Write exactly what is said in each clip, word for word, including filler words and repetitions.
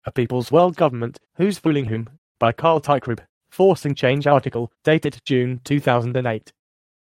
A People's World Government, Who's Fooling Whom? By Carl Teichrib, Forcing Change article, dated June two thousand eight.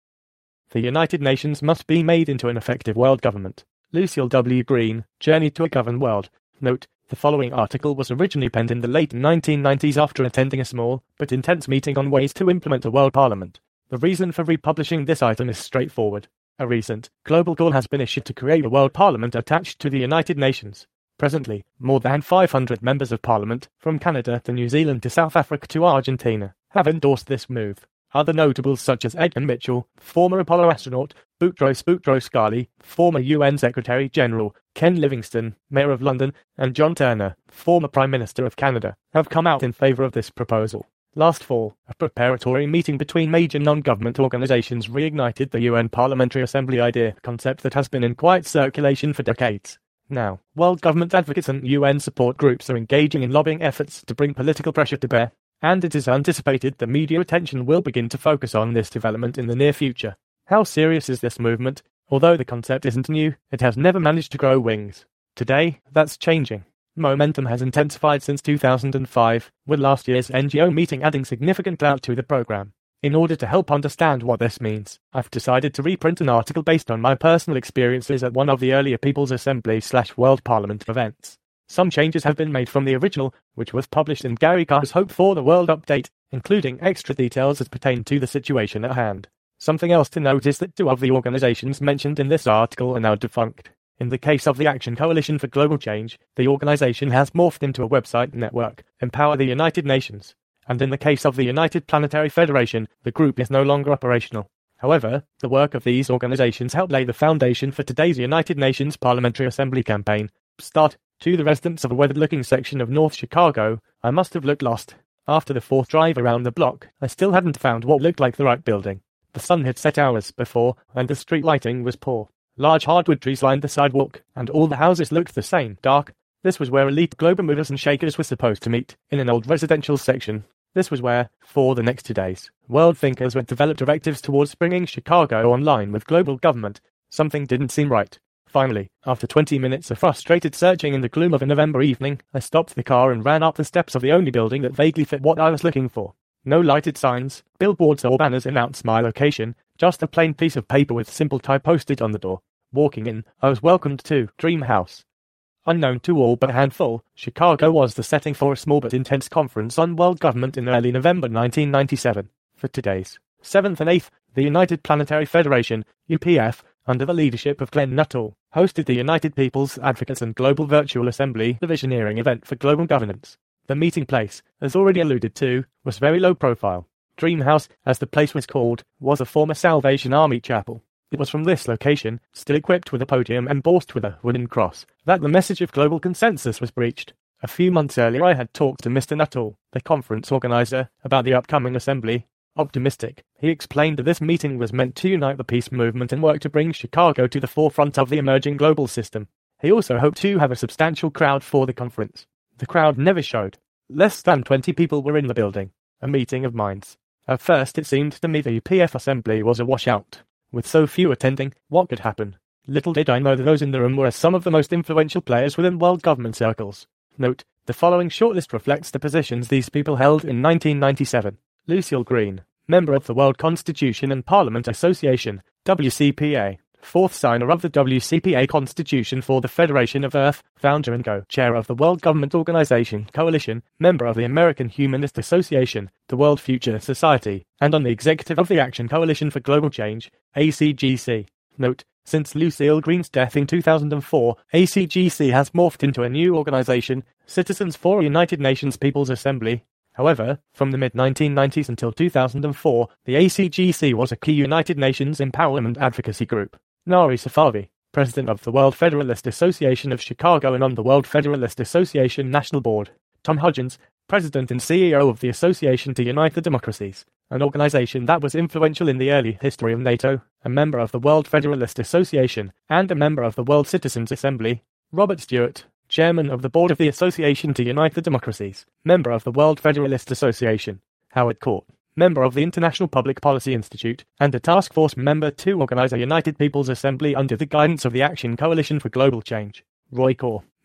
The United Nations must be made into an effective world government. Lucille W. Green, Journey to a Governed World. Note, the following article was originally penned in the late nineteen nineties after attending a small, but intense meeting on ways to implement a world parliament. The reason for republishing this item is straightforward. A recent, global call has been issued to create a world parliament attached to the United Nations. Presently, more than five hundred members of parliament, from Canada to New Zealand to South Africa to Argentina, have endorsed this move. Other notables such as Edgar Mitchell, former Apollo astronaut, Boutros Boutros-Ghali, former U N Secretary-General, Ken Livingstone, Mayor of London, and John Turner, former Prime Minister of Canada, have come out in favour of this proposal. Last fall, a preparatory meeting between major non-government organisations reignited the U N Parliamentary Assembly idea, a concept that has been in quiet circulation for decades. Now, world government advocates and U N support groups are engaging in lobbying efforts to bring political pressure to bear, and it is anticipated the media attention will begin to focus on this development in the near future. How serious is this movement? Although the concept isn't new, it has never managed to grow wings. Today, that's changing. Momentum has intensified since two thousand five, with last year's N G O meeting adding significant clout to the program. In order to help understand what this means, I've decided to reprint an article based on my personal experiences at one of the earlier People's Assembly slash World Parliament events. Some changes have been made from the original, which was published in Gary Carr's Hope for the World update, including extra details as pertain to the situation at hand. Something else to note is that two of the organizations mentioned in this article are now defunct. In the case of the Action Coalition for Global Change, the organization has morphed into a website network, Empower the United Nations. And in the case of the United Planetary Federation, the group is no longer operational. However, the work of these organizations helped lay the foundation for today's United Nations Parliamentary Assembly campaign. Start. To the residents of a weathered-looking section of North Chicago, I must have looked lost. After the fourth drive around the block, I still hadn't found what looked like the right building. The sun had set hours before, and the street lighting was poor. Large hardwood trees lined the sidewalk, and all the houses looked the same, dark. This was where elite global movers and shakers were supposed to meet, in an old residential section. This was where, for the next two days, world thinkers would develop directives towards bringing Chicago online with global government. Something didn't seem right. Finally, after twenty minutes of frustrated searching in the gloom of a November evening, I stopped the car and ran up the steps of the only building that vaguely fit what I was looking for. No lighted signs, billboards or banners announced my location, just a plain piece of paper with simple type posted on the door. Walking in, I was welcomed to Dream House. Unknown to all but a handful, Chicago was the setting for a small but intense conference on world government in early November nineteen ninety-seven. For today's seventh and eighth, the United Planetary Federation, U P F, under the leadership of Glenn Nuttall, hosted the United People's Advocates and Global Virtual Assembly, the visioneering event for global governance. The meeting place, as already alluded to, was very low profile. Dream House, as the place was called, was a former Salvation Army chapel. It was from this location, still equipped with a podium embossed with a wooden cross, that the message of global consensus was breached. A few months earlier I had talked to Mister Nuttall, the conference organizer, about the upcoming assembly. Optimistic, he explained that this meeting was meant to unite the peace movement and work to bring Chicago to the forefront of the emerging global system. He also hoped to have a substantial crowd for the conference. The crowd never showed. Less than twenty people were in the building. A meeting of minds. At first it seemed to me the U P F assembly was a washout. With so few attending, what could happen? Little did I know that those in the room were some of the most influential players within world government circles. Note, the following shortlist reflects the positions these people held in nineteen ninety-seven. Lucille Green, member of the World Constitution and Parliament Association, W C P A, fourth signer of the W C P A Constitution for the Federation of Earth, founder and co-chair of the World Government Organization Coalition, member of the American Humanist Association, the World Future Society, and on the executive of the Action Coalition for Global Change, A C G C. Note, since Lucille Green's death in two thousand four, A C G C has morphed into a new organization, Citizens for United Nations People's Assembly. However, from the mid nineteen nineties until two thousand four, the A C G C was a key United Nations empowerment advocacy group. Nari Safavi, president of the World Federalist Association of Chicago and on the World Federalist Association National Board. Tom Hudgens, president and C E O of the Association to Unite the Democracies, an organization that was influential in the early history of NATO, a member of the World Federalist Association, and a member of the World Citizens Assembly. Robert Stewart, chairman of the board of the Association to Unite the Democracies, member of the World Federalist Association. Howard Court, member of the International Public Policy Institute, and a task force member to organize a United People's Assembly under the guidance of the Action Coalition for Global Change. Roy Corr,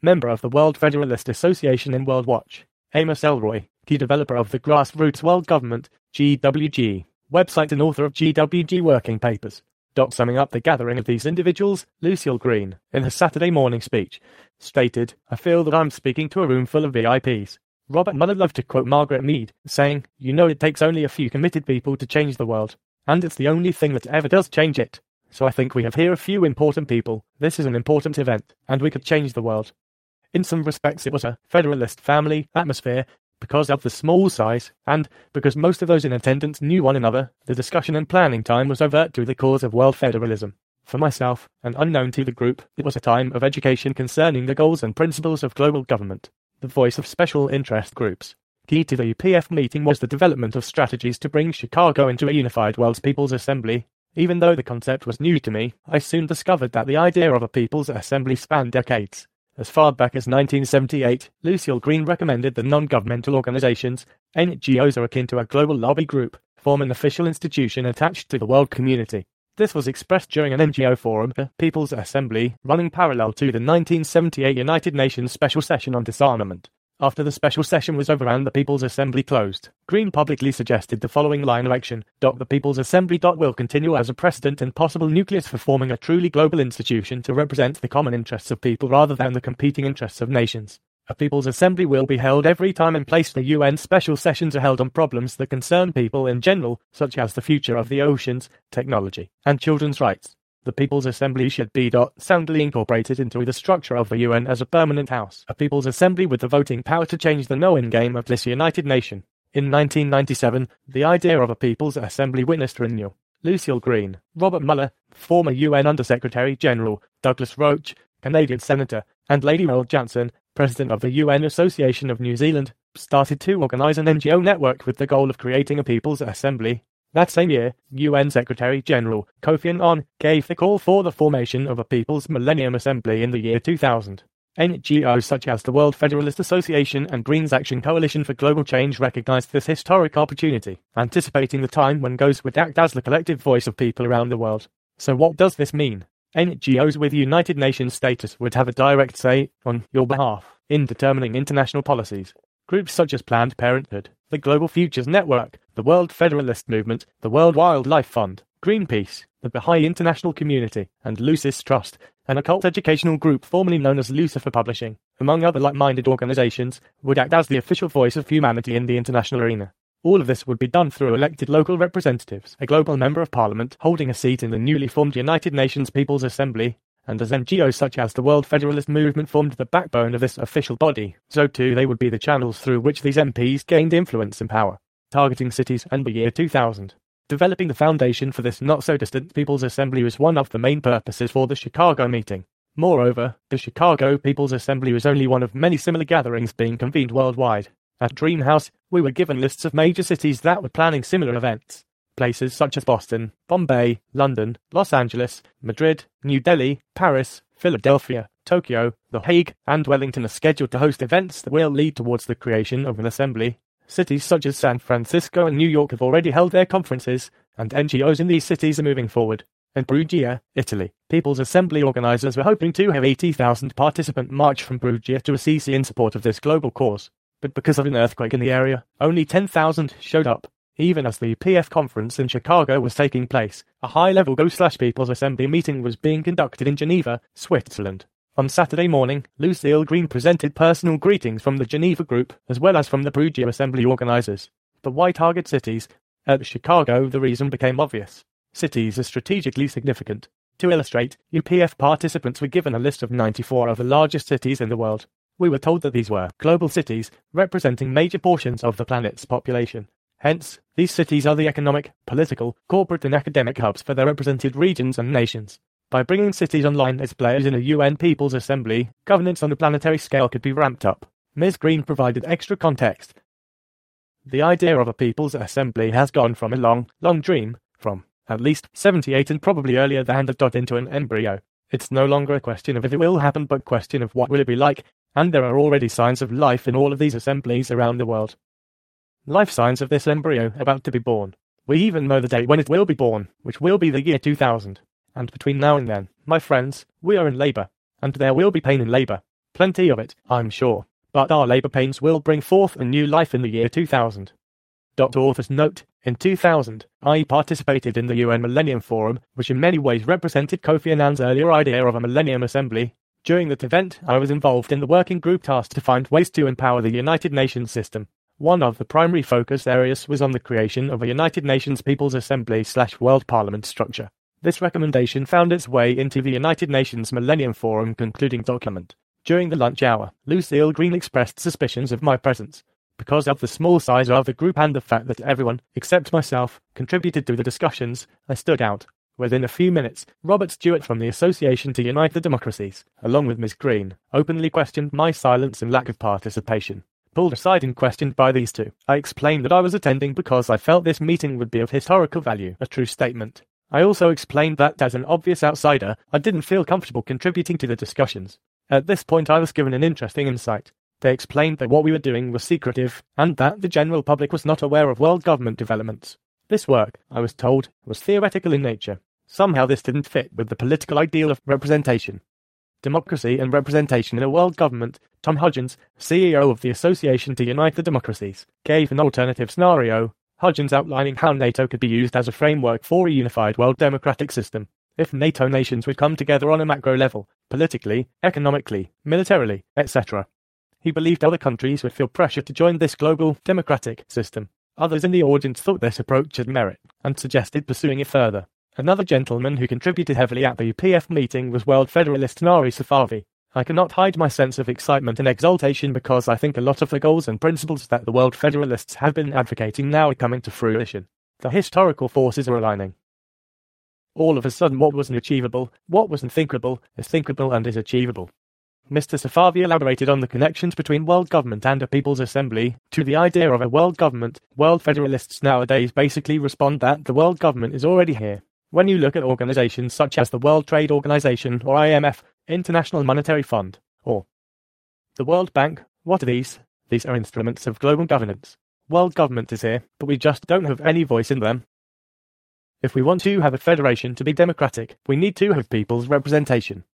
member of the World Federalist Association in World Watch. Amos Elroy, key developer of the Grassroots World Government, G W G, website and author of G W G Working Papers. Summing up the gathering of these individuals, Lucille Green, in her Saturday morning speech, stated, "I feel that I'm speaking to a room full of V I Ps. Robert Mueller loved to quote Margaret Mead, saying, you know it takes only a few committed people to change the world, and it's the only thing that ever does change it. So I think we have here a few important people, this is an important event, and we could change the world." In some respects it was a Federalist family atmosphere, because of the small size, and because most of those in attendance knew one another, the discussion and planning time was overt to the cause of world federalism. For myself, and unknown to the group, it was a time of education concerning the goals and principles of global government, the voice of special interest groups. Key to the U P F meeting was the development of strategies to bring Chicago into a unified World People's Assembly. Even though the concept was new to me, I soon discovered that the idea of a People's Assembly spanned decades. As far back as nineteen seventy-eight, Lucille Green recommended that non-governmental organizations, N G Os are akin to a global lobby group, form an official institution attached to the world community. This was expressed during an N G O forum, the People's Assembly, running parallel to the nineteen seventy-eight United Nations Special Session on Disarmament. After the special session was over and the People's Assembly closed, Green publicly suggested the following line of action. The People's Assembly will continue as a precedent and possible nucleus for forming a truly global institution to represent the common interests of people rather than the competing interests of nations. A People's Assembly will be held every time and place the U N special sessions are held on problems that concern people in general, such as the future of the oceans, technology, and children's rights. The People's Assembly should be soundly incorporated into the structure of the U N as a permanent house, a People's Assembly with the voting power to change the knowing game of this United Nation. In nineteen ninety-seven, the idea of a People's Assembly witnessed renewal. Lucille Green, Robert Mueller, former U N Undersecretary General, Douglas Roach, Canadian Senator, and Lady Merle Jansen, President of the U N Association of New Zealand, started to organize an N G O network with the goal of creating a People's Assembly. That same year, U N Secretary-General Kofi Annan gave the call for the formation of a People's Millennium Assembly in the year two thousand. N G Os such as the World Federalist Association and Greens Action Coalition for Global Change recognized this historic opportunity, anticipating the time when G Os would act as the collective voice of people around the world. So what does this mean? N G Os with United Nations status would have a direct say, on your behalf, in determining international policies. Groups such as Planned Parenthood, the Global Futures Network, the World Federalist Movement, the World Wildlife Fund, Greenpeace, the Baha'i International Community, and Lucis Trust, an occult educational group formerly known as Lucifer Publishing, among other like-minded organizations, would act as the official voice of humanity in the international arena. All of this would be done through elected local representatives, a global member of parliament holding a seat in the newly formed United Nations People's Assembly, and as N G Os such as the World Federalist Movement formed the backbone of this official body, so too they would be the channels through which these M Ps gained influence and power. Targeting cities and the year two thousand. Developing the foundation for this not-so-distant People's Assembly was one of the main purposes for the Chicago meeting. Moreover, the Chicago People's Assembly was only one of many similar gatherings being convened worldwide. At Dream House, we were given lists of major cities that were planning similar events. Places such as Boston, Bombay, London, Los Angeles, Madrid, New Delhi, Paris, Philadelphia, Tokyo, The Hague, and Wellington are scheduled to host events that will lead towards the creation of an assembly. Cities such as San Francisco and New York have already held their conferences, and N G Os in these cities are moving forward. In Perugia, Italy, People's Assembly organizers were hoping to have eighty thousand participant march from Perugia to Assisi in support of this global cause. But because of an earthquake in the area, only ten thousand showed up. Even as the U P F conference in Chicago was taking place, a high-level G O-People's Assembly meeting was being conducted in Geneva, Switzerland. On Saturday morning, Lucille Green presented personal greetings from the Geneva group, as well as from the Perugia Assembly organizers. But why target cities? At Chicago, the reason became obvious. Cities are strategically significant. To illustrate, U P F participants were given a list of ninety-four of the largest cities in the world. We were told that these were global cities, representing major portions of the planet's population. Hence, these cities are the economic, political, corporate and academic hubs for their represented regions and nations. By bringing cities online as players in a U N People's Assembly, governance on a planetary scale could be ramped up. Miz Green provided extra context. The idea of a People's Assembly has gone from a long, long dream, from at least seventy-eight and probably earlier than the dot into an embryo. It's no longer a question of if it will happen but a question of what will it be like, and there are already signs of life in all of these assemblies around the world. Life signs of this embryo about to be born. We even know the date when it will be born, which will be the year two thousand. And between now and then, my friends, we are in labour, and there will be pain in labour. Plenty of it, I'm sure, but our labour pains will bring forth a new life in the year two thousand. Doctor Author's note, in two thousand, I participated in the U N Millennium Forum, which in many ways represented Kofi Annan's earlier idea of a Millennium Assembly. During that event, I was involved in the working group tasked to find ways to empower the United Nations system. One of the primary focus areas was on the creation of a United Nations People's Assembly slash World Parliament structure. This recommendation found its way into the United Nations Millennium Forum concluding document. During the lunch hour, Lucille Green expressed suspicions of my presence. Because of the small size of the group and the fact that everyone, except myself, contributed to the discussions, I stood out. Within a few minutes, Robert Stewart from the Association to Unite the Democracies, along with Miz Green, openly questioned my silence and lack of participation. Pulled aside and questioned by these two, I explained that I was attending because I felt this meeting would be of historical value, a true statement. I also explained that, as an obvious outsider, I didn't feel comfortable contributing to the discussions. At this point I was given an interesting insight. They explained that what we were doing was secretive, and that the general public was not aware of world government developments. This work, I was told, was theoretical in nature. Somehow this didn't fit with the political ideal of representation. Democracy and representation in a world government. Tom Hudgens, C E O of the Association to Unite the Democracies, gave an alternative scenario, Hudgens outlining how NATO could be used as a framework for a unified world democratic system. If NATO nations would come together on a macro level, politically, economically, militarily, et cetera. He believed other countries would feel pressure to join this global, democratic system. Others in the audience thought this approach had merit, and suggested pursuing it further. Another gentleman who contributed heavily at the U P F meeting was World Federalist Nari Safavi. I cannot hide my sense of excitement and exultation because I think a lot of the goals and principles that the World Federalists have been advocating now are coming to fruition. The historical forces are aligning. All of a sudden what was unachievable, what was unthinkable, is thinkable and is achievable. Mister Safavi elaborated on the connections between world government and a people's assembly to the idea of a world government. World Federalists nowadays basically respond that the world government is already here. When you look at organizations such as the World Trade Organization or I M F, International Monetary Fund, or the World Bank, what are these? These are instruments of global governance. World government is here, but we just don't have any voice in them. If we want to have a federation to be democratic, we need to have people's representation.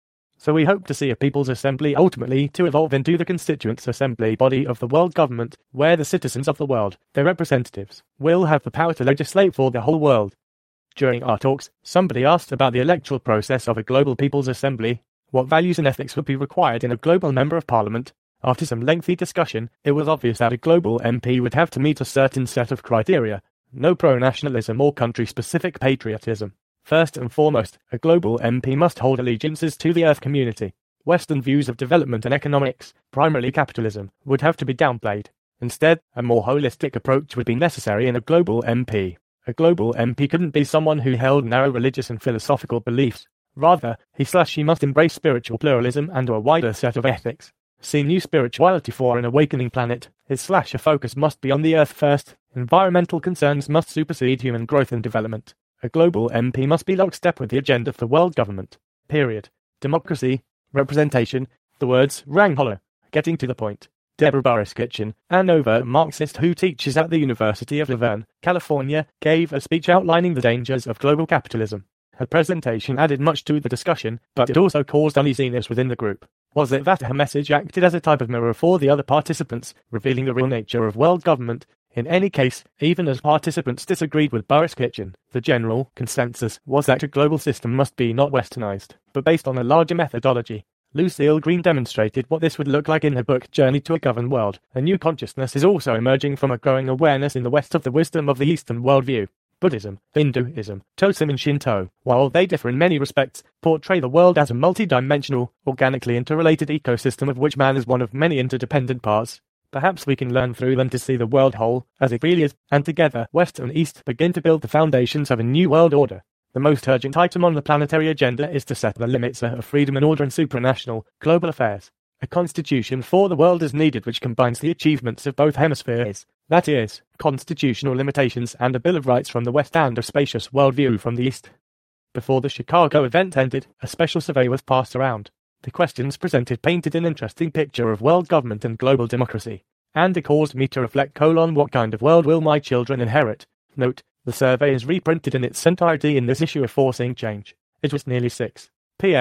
So we hope to see a People's Assembly ultimately to evolve into the Constituents Assembly body of the world government, where the citizens of the world, their representatives, will have the power to legislate for the whole world. During our talks, somebody asked about the electoral process of a global People's Assembly, what values and ethics would be required in a global Member of Parliament. After some lengthy discussion, it was obvious that a global M P would have to meet a certain set of criteria. No pro-nationalism or country-specific patriotism. First and foremost, a global M P must hold allegiances to the Earth community. Western views of development and economics, primarily capitalism, would have to be downplayed. Instead, a more holistic approach would be necessary in a global M P. A global M P couldn't be someone who held narrow religious and philosophical beliefs. Rather, he slash she must embrace spiritual pluralism and a wider set of ethics. See new spirituality for an awakening planet. His slash a focus must be on the Earth first. Environmental concerns must supersede human growth and development. A global M P must be lockstep with the agenda for world government. Period. Democracy, representation, the words rang hollow. Getting to the point. Deborah Burris-Kitchen, an overt Marxist who teaches at the University of La Verne, California, gave a speech outlining the dangers of global capitalism. Her presentation added much to the discussion, but it also caused uneasiness within the group. Was it that her message acted as a type of mirror for the other participants, revealing the real nature of world government? In any case, even as participants disagreed with Burris-Kitchen, the general consensus was that a global system must be not westernized, but based on a larger methodology. Lucille Green demonstrated what this would look like in her book Journey to a Governed World. A new consciousness is also emerging from a growing awareness in the West of the wisdom of the Eastern worldview. Buddhism, Hinduism, Totem and Shinto, while they differ in many respects, portray the world as a multi-dimensional, organically interrelated ecosystem of which man is one of many interdependent parts. Perhaps we can learn through them to see the world whole, as it really is, and together, West and East begin to build the foundations of a new world order. The most urgent item on the planetary agenda is to set the limits of freedom and order in supranational, global affairs. A constitution for the world is needed which combines the achievements of both hemispheres, that is, constitutional limitations and a Bill of Rights from the West and a spacious worldview from the East. Before the Chicago event ended, a special survey was passed around. The questions presented painted an interesting picture of world government and global democracy, and it caused me to reflect colon what kind of world will my children inherit. Note, the survey is reprinted in its entirety in this issue of Forcing Change. It was nearly six p m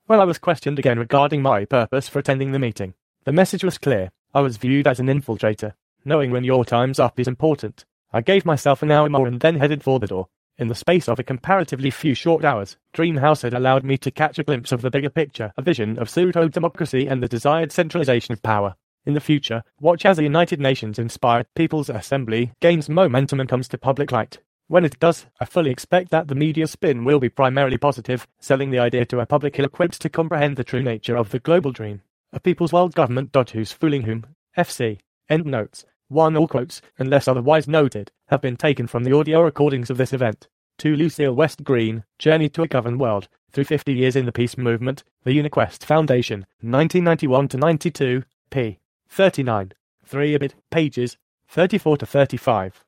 When I was questioned again regarding my purpose for attending the meeting, the message was clear. I was viewed as an infiltrator. Knowing when your time's up is important. I gave myself an hour more and then headed for the door. In the space of a comparatively few short hours, Dreamhouse had allowed me to catch a glimpse of the bigger picture, a vision of pseudo-democracy and the desired centralization of power. In the future, watch as the United Nations-inspired People's Assembly gains momentum and comes to public light. When it does, I fully expect that the media spin will be primarily positive, selling the idea to a public ill-equipped to comprehend the true nature of the global dream. A people's world government. Who's fooling whom? F C. End notes. One all quotes, unless otherwise noted, have been taken from the audio recordings of this event. To Lucille West Green, Journey to a Governed World, through fifty years in the Peace Movement, the UniQuest Foundation, nineteen ninety-one to ninety-two, p. thirty-nine. three a bit, pages thirty-four to thirty-five.